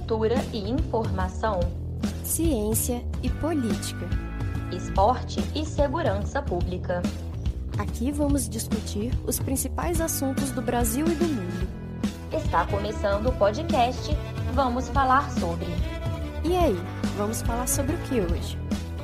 cultura e informação, ciência e política, esporte e segurança pública. Aqui vamos discutir os principais assuntos do Brasil e do mundo. Está começando o podcast Vamos Falar Sobre. E aí, vamos falar sobre o que hoje?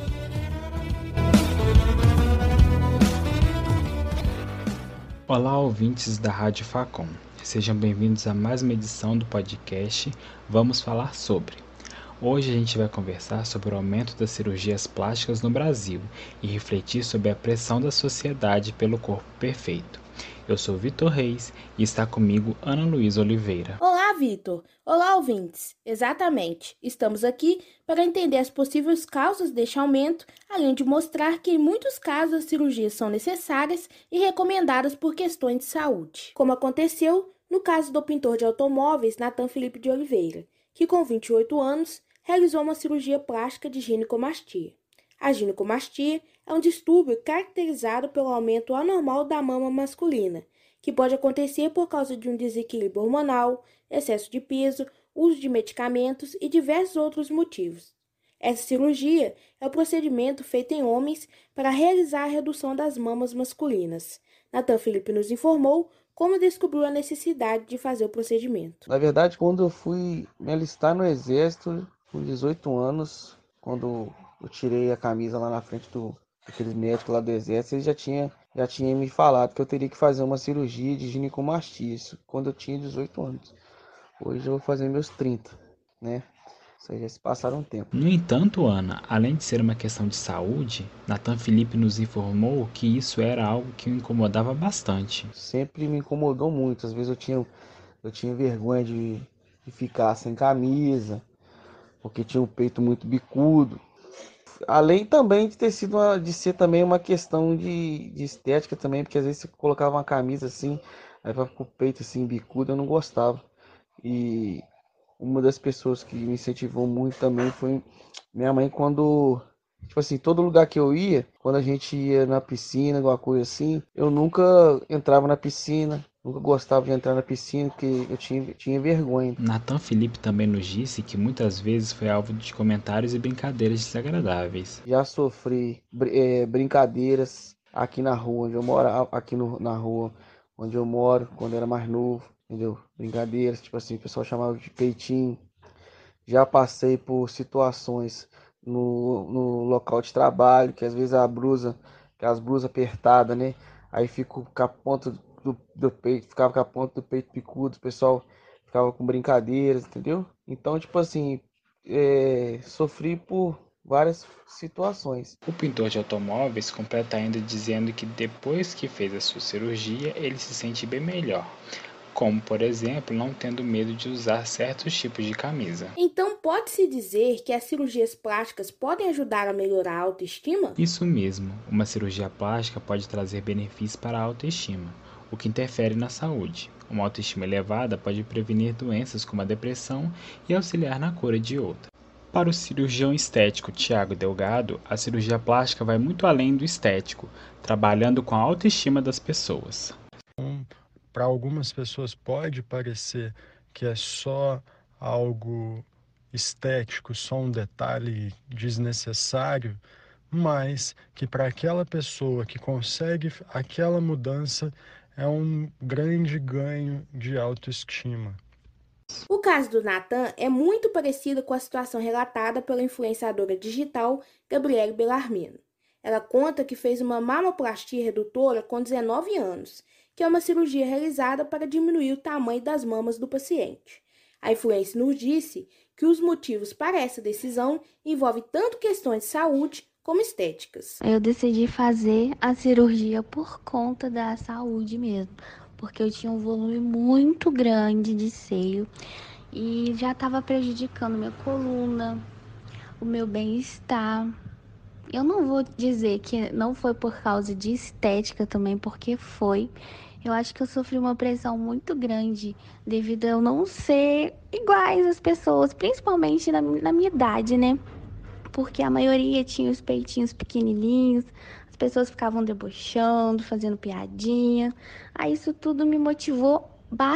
Olá, ouvintes da Rádio Facom. Sejam bem-vindos a mais uma edição do podcast Vamos Falar Sobre. Hoje a gente vai conversar sobre o aumento das cirurgias plásticas no Brasil e refletir sobre a pressão da sociedade pelo corpo perfeito. Eu sou Vitor Reis e está comigo Ana Luísa Oliveira. Olá, Vitor! Olá, ouvintes! Exatamente, estamos aqui para entender as possíveis causas deste aumento, além de mostrar que em muitos casos as cirurgias são necessárias e recomendadas por questões de saúde, como aconteceu no caso do pintor de automóveis Nathan Felipe de Oliveira, que com 28 anos realizou uma cirurgia plástica de ginecomastia. A ginecomastia é um distúrbio caracterizado pelo aumento anormal da mama masculina, que pode acontecer por causa de um desequilíbrio hormonal, excesso de peso, uso de medicamentos e diversos outros motivos. Essa cirurgia é o procedimento feito em homens para realizar a redução das mamas masculinas. Nathan Felipe nos informou como descobriu a necessidade de fazer o procedimento. Na verdade, quando eu fui me alistar no exército, com 18 anos, quando eu tirei a camisa lá na frente daqueles médicos lá do exército, ele já tinha me falado que eu teria que fazer uma cirurgia de ginecomastia, isso quando eu tinha 18 anos. Hoje eu vou fazer meus 30, né? Isso aí já se passaram um tempo. No entanto, Ana, além de ser uma questão de saúde, Nathan Felipe nos informou que isso era algo que o incomodava bastante. Sempre me incomodou muito, às vezes eu tinha vergonha de ficar sem camisa, porque tinha um peito muito bicudo. Além também de ter sido de ser também uma questão de estética também, porque às vezes você colocava uma camisa assim, aí vai com o peito assim bicudo, eu não gostava. E uma das pessoas que me incentivou muito também foi minha mãe, quando, tipo assim, todo lugar que eu ia, quando a gente ia na piscina, alguma coisa assim, eu nunca entrava na piscina. Nunca gostava de entrar na piscina porque eu tinha vergonha. Nathan Felipe também nos disse que muitas vezes foi alvo de comentários e brincadeiras desagradáveis. Já sofri brincadeiras aqui na rua onde eu morava, na rua onde eu moro, quando eu era mais novo, entendeu? Brincadeiras, tipo assim, o pessoal chamava de peitinho. Já passei por situações no local de trabalho, que às vezes aquelas blusas apertadas, né? Aí fico com a ponta do peito, ficava com a ponta do peito picudo, o pessoal ficava com brincadeiras, entendeu? Então, tipo assim, sofri por várias situações. O pintor de automóveis completa ainda dizendo que depois que fez a sua cirurgia, ele se sente bem melhor. Como, por exemplo, não tendo medo de usar certos tipos de camisa. Então, pode-se dizer que as cirurgias plásticas podem ajudar a melhorar a autoestima? Isso mesmo, uma cirurgia plástica pode trazer benefícios para a autoestima, o que interfere na saúde. Uma autoestima elevada pode prevenir doenças como a depressão e auxiliar na cura de outras. Para o cirurgião estético Tiago Delgado, a cirurgia plástica vai muito além do estético, trabalhando com a autoestima das pessoas. Para algumas pessoas pode parecer que é só algo estético, só um detalhe desnecessário, mas que para aquela pessoa que consegue aquela mudança é um grande ganho de autoestima. O caso do Nathan é muito parecido com a situação relatada pela influenciadora digital Gabriele Bellarmino. Ela conta que fez uma mamoplastia redutora com 19 anos, que é uma cirurgia realizada para diminuir o tamanho das mamas do paciente. A influencer nos disse que os motivos para essa decisão envolvem tanto questões de saúde como estéticas. Eu decidi fazer a cirurgia por conta da saúde mesmo, porque eu tinha um volume muito grande de seio e já estava prejudicando minha coluna, o meu bem-estar. Eu não vou dizer que não foi por causa de estética também, porque foi. Eu acho que eu sofri uma pressão muito grande devido a eu não ser iguais às pessoas, principalmente na minha idade, né? Porque a maioria tinha os peitinhos pequenininhos, as pessoas ficavam debochando, fazendo piadinha. Aí isso tudo me motivou bastante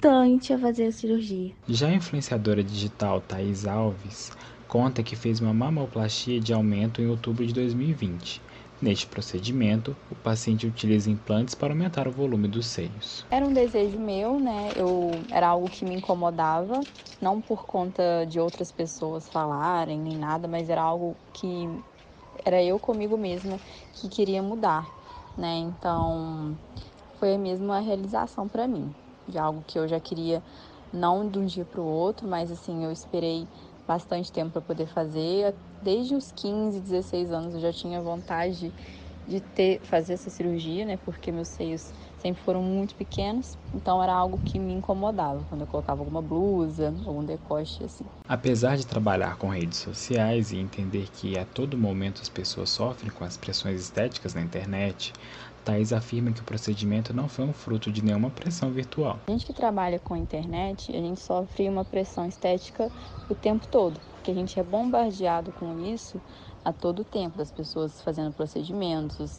bastante a fazer a cirurgia. Já a influenciadora digital Thaís Alves conta que fez uma mamoplastia de aumento em outubro de 2020. Neste procedimento, o paciente utiliza implantes para aumentar o volume dos seios. Era um desejo meu, né? Era algo que me incomodava, não por conta de outras pessoas falarem nem nada, mas era algo que era eu comigo mesma que queria mudar, né? Então, foi mesmo uma realização para mim, de algo que eu já queria, não de um dia para o outro, mas assim, eu esperei bastante tempo para poder fazer. Desde os 15, 16 anos eu já tinha vontade de fazer essa cirurgia, né? Porque meus seios sempre foram muito pequenos, então era algo que me incomodava quando eu colocava alguma blusa, algum decote assim. Apesar de trabalhar com redes sociais e entender que a todo momento as pessoas sofrem com as pressões estéticas na internet, Thaís afirma que o procedimento não foi um fruto de nenhuma pressão virtual. A gente que trabalha com a internet, a gente sofre uma pressão estética o tempo todo, porque a gente é bombardeado com isso a todo tempo, das pessoas fazendo procedimentos,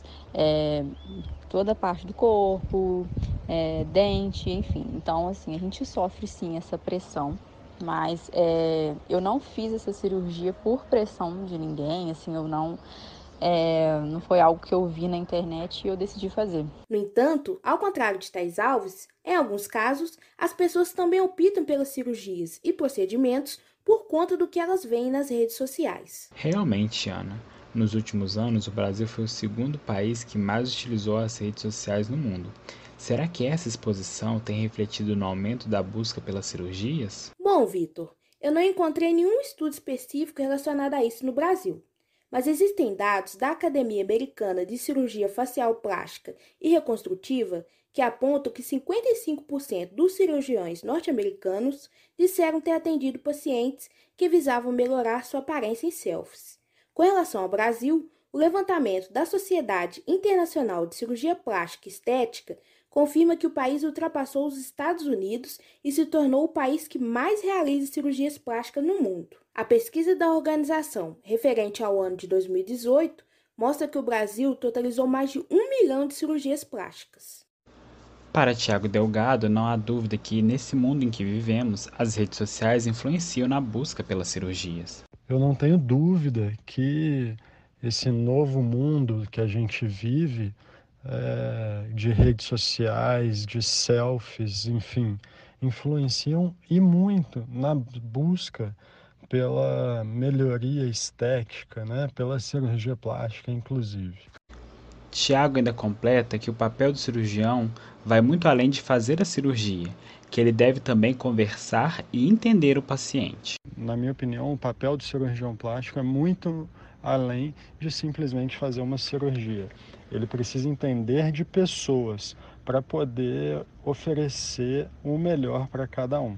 toda a parte do corpo, dente, enfim. Então, assim, a gente sofre sim essa pressão, mas eu não fiz essa cirurgia por pressão de ninguém, assim, não foi algo que eu vi na internet e eu decidi fazer. No entanto, ao contrário de Thaís Alves, em alguns casos, as pessoas também optam pelas cirurgias e procedimentos por conta do que elas veem nas redes sociais. Realmente, Ana, nos últimos anos o Brasil foi o segundo país que mais utilizou as redes sociais no mundo. Será que essa exposição tem refletido no aumento da busca pelas cirurgias? Bom, Vitor, eu não encontrei nenhum estudo específico relacionado a isso no Brasil. Mas existem dados da Academia Americana de Cirurgia Facial Plástica e Reconstrutiva que apontam que 55% dos cirurgiões norte-americanos disseram ter atendido pacientes que visavam melhorar sua aparência em selfies. Com relação ao Brasil, o levantamento da Sociedade Internacional de Cirurgia Plástica e Estética confirma que o país ultrapassou os Estados Unidos e se tornou o país que mais realiza cirurgias plásticas no mundo. A pesquisa da organização, referente ao ano de 2018, mostra que o Brasil totalizou mais de 1 milhão de cirurgias plásticas. Para Tiago Delgado, não há dúvida que, nesse mundo em que vivemos, as redes sociais influenciam na busca pelas cirurgias. Eu não tenho dúvida que esse novo mundo que a gente vive, de redes sociais, de selfies, enfim, influenciam e muito na busca pela melhoria estética, né? Pela cirurgia plástica, inclusive. Tiago ainda completa que o papel do cirurgião vai muito além de fazer a cirurgia, que ele deve também conversar e entender o paciente. Na minha opinião, o papel do cirurgião plástico é muito além de simplesmente fazer uma cirurgia. Ele precisa entender de pessoas para poder oferecer o melhor para cada um.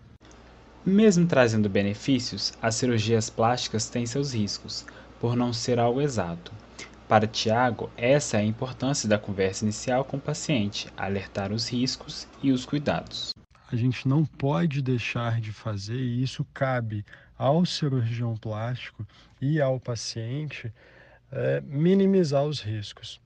Mesmo trazendo benefícios, as cirurgias plásticas têm seus riscos, por não ser algo exato. Para Tiago, essa é a importância da conversa inicial com o paciente, alertar os riscos e os cuidados. A gente não pode deixar de fazer, e isso cabe ao cirurgião plástico e ao paciente, minimizar os riscos.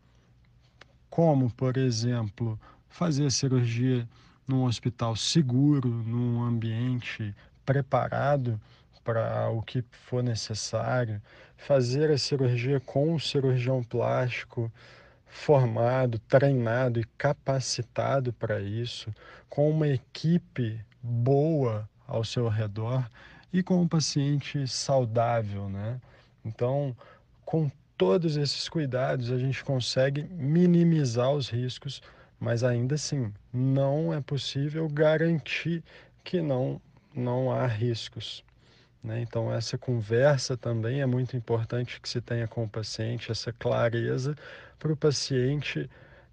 Como, por exemplo, fazer a cirurgia num hospital seguro, num ambiente preparado para o que for necessário, fazer a cirurgia com um cirurgião plástico formado, treinado e capacitado para isso, com uma equipe boa ao seu redor e com um paciente saudável, né? Então, com todos esses cuidados, a gente consegue minimizar os riscos, mas ainda assim, não é possível garantir que não há riscos, né? Então, essa conversa também é muito importante que se tenha com o paciente, essa clareza para o paciente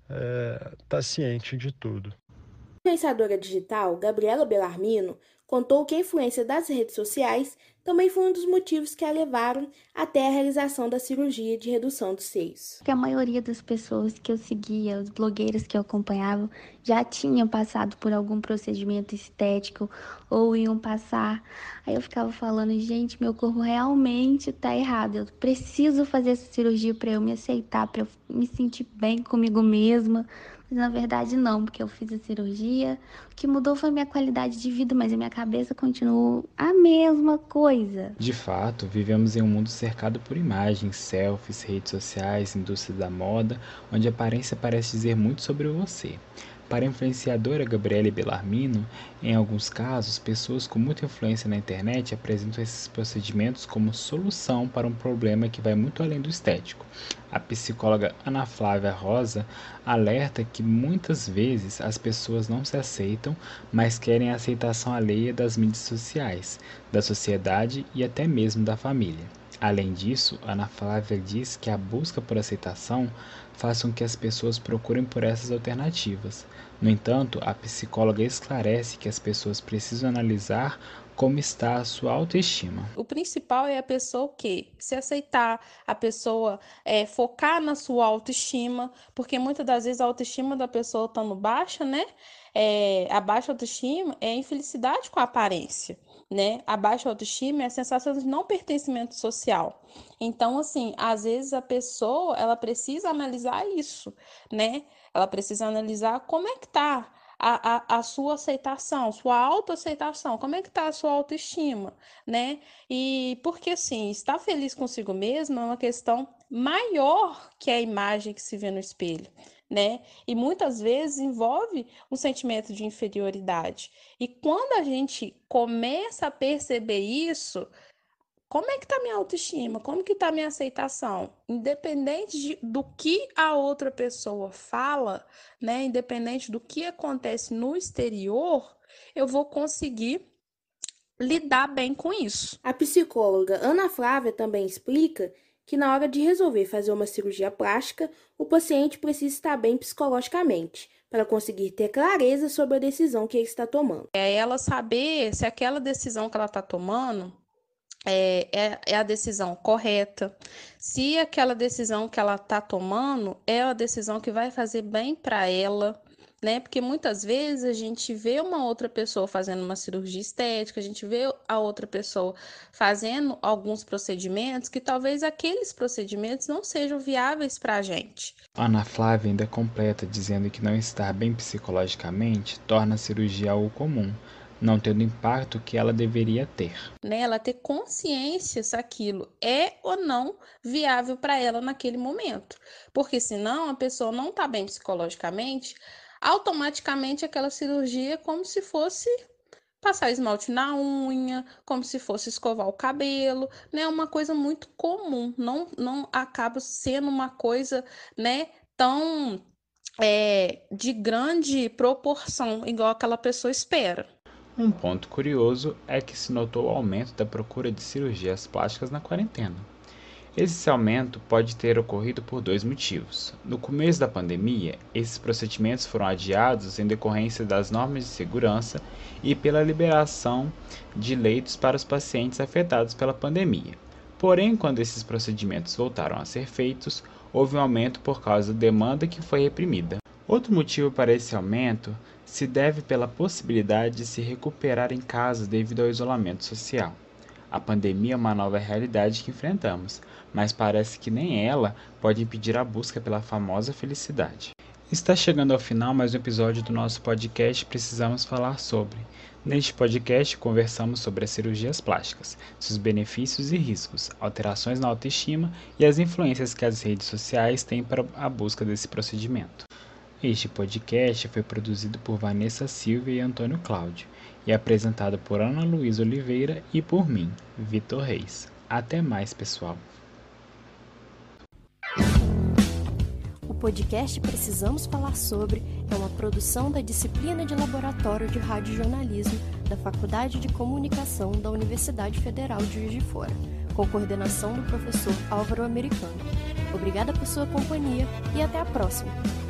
estar ciente de tudo. A influenciadora digital Gabriela Bellarmino contou que a influência das redes sociais também foi um dos motivos que a levaram até a realização da cirurgia de redução dos seios. Porque a maioria das pessoas que eu seguia, os blogueiros que eu acompanhava, já tinham passado por algum procedimento estético ou iam passar. Aí eu ficava falando, gente, meu corpo realmente tá errado. Eu preciso fazer essa cirurgia para eu me aceitar, para eu me sentir bem comigo mesma. Mas na verdade não, porque eu fiz a cirurgia. O que mudou foi minha qualidade de vida, mas a minha cabeça continuou a mesma coisa. De fato, vivemos em um mundo cercado por imagens, selfies, redes sociais, indústria da moda, onde a aparência parece dizer muito sobre você. Para a influenciadora Gabriele Bellarmino, em alguns casos, pessoas com muita influência na internet apresentam esses procedimentos como solução para um problema que vai muito além do estético. A psicóloga Ana Flávia Rosa alerta que muitas vezes as pessoas não se aceitam, mas querem a aceitação alheia das mídias sociais, da sociedade e até mesmo da família. Além disso, Ana Flávia diz que a busca por aceitação faz com que as pessoas procurem por essas alternativas. No entanto, a psicóloga esclarece que as pessoas precisam analisar como está a sua autoestima. O principal é a pessoa o quê? Se aceitar, a pessoa focar na sua autoestima, porque muitas das vezes a autoestima da pessoa estando baixa, né? A baixa autoestima é a infelicidade com a aparência, né? A baixa autoestima é a sensação de não pertencimento social. Então, assim, às vezes a pessoa, ela precisa analisar isso, né? Ela precisa analisar como é que tá a sua aceitação, sua autoaceitação, como é que tá a sua autoestima, né? E porque, assim, estar feliz consigo mesmo é uma questão maior que a imagem que se vê no espelho, né? E muitas vezes envolve um sentimento de inferioridade. E quando a gente começa a perceber isso, como é que tá minha autoestima? Como que tá minha aceitação? Independente do que a outra pessoa fala, né? Independente do que acontece no exterior, eu vou conseguir lidar bem com isso. A psicóloga Ana Flávia também explica que na hora de resolver fazer uma cirurgia plástica, o paciente precisa estar bem psicologicamente, para conseguir ter clareza sobre a decisão que ele está tomando. É ela saber se aquela decisão que ela está tomando é a decisão correta, se aquela decisão que ela está tomando é a decisão que vai fazer bem para ela, né? Porque muitas vezes a gente vê uma outra pessoa fazendo uma cirurgia estética, a gente vê a outra pessoa fazendo alguns procedimentos que talvez aqueles procedimentos não sejam viáveis para a gente. Ana Flávia ainda completa dizendo que não estar bem psicologicamente torna a cirurgia algo comum, não tendo o impacto que ela deveria ter. Né? Ela ter consciência se aquilo é ou não viável para ela naquele momento. Porque senão a pessoa não está bem psicologicamente, automaticamente aquela cirurgia é como se fosse passar esmalte na unha, como se fosse escovar o cabelo, né? Uma coisa muito comum, não acaba sendo uma coisa, né, tão de grande proporção, igual aquela pessoa espera. Um ponto curioso é que se notou o aumento da procura de cirurgias plásticas na quarentena. Esse aumento pode ter ocorrido por dois motivos. No começo da pandemia, esses procedimentos foram adiados em decorrência das normas de segurança e pela liberação de leitos para os pacientes afetados pela pandemia. Porém, quando esses procedimentos voltaram a ser feitos, houve um aumento por causa da demanda que foi reprimida. Outro motivo para esse aumento se deve pela possibilidade de se recuperar em casa devido ao isolamento social. A pandemia é uma nova realidade que enfrentamos, mas parece que nem ela pode impedir a busca pela famosa felicidade. Está chegando ao final mais um episódio do nosso podcast Precisamos Falar Sobre. Neste podcast conversamos sobre as cirurgias plásticas, seus benefícios e riscos, alterações na autoestima e as influências que as redes sociais têm para a busca desse procedimento. Este podcast foi produzido por Vanessa Silva e Antônio Cláudio e apresentado por Ana Luísa Oliveira e por mim, Vitor Reis. Até mais, pessoal! O podcast Precisamos Falar Sobre é uma produção da disciplina de Laboratório de Radiojornalismo da Faculdade de Comunicação da Universidade Federal de Juiz de Fora, com coordenação do professor Álvaro Americano. Obrigada por sua companhia e até a próxima!